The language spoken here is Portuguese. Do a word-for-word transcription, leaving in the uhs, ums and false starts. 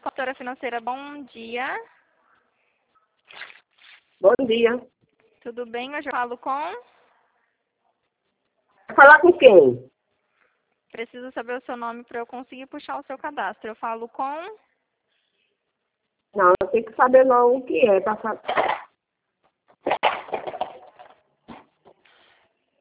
Consultora financeira, bom dia. Bom dia. Tudo bem? Hoje eu falo com... Vai falar com quem? Preciso saber o seu nome para eu conseguir puxar o seu cadastro. Eu falo com... Não, eu tenho que saber não o que é. Pra...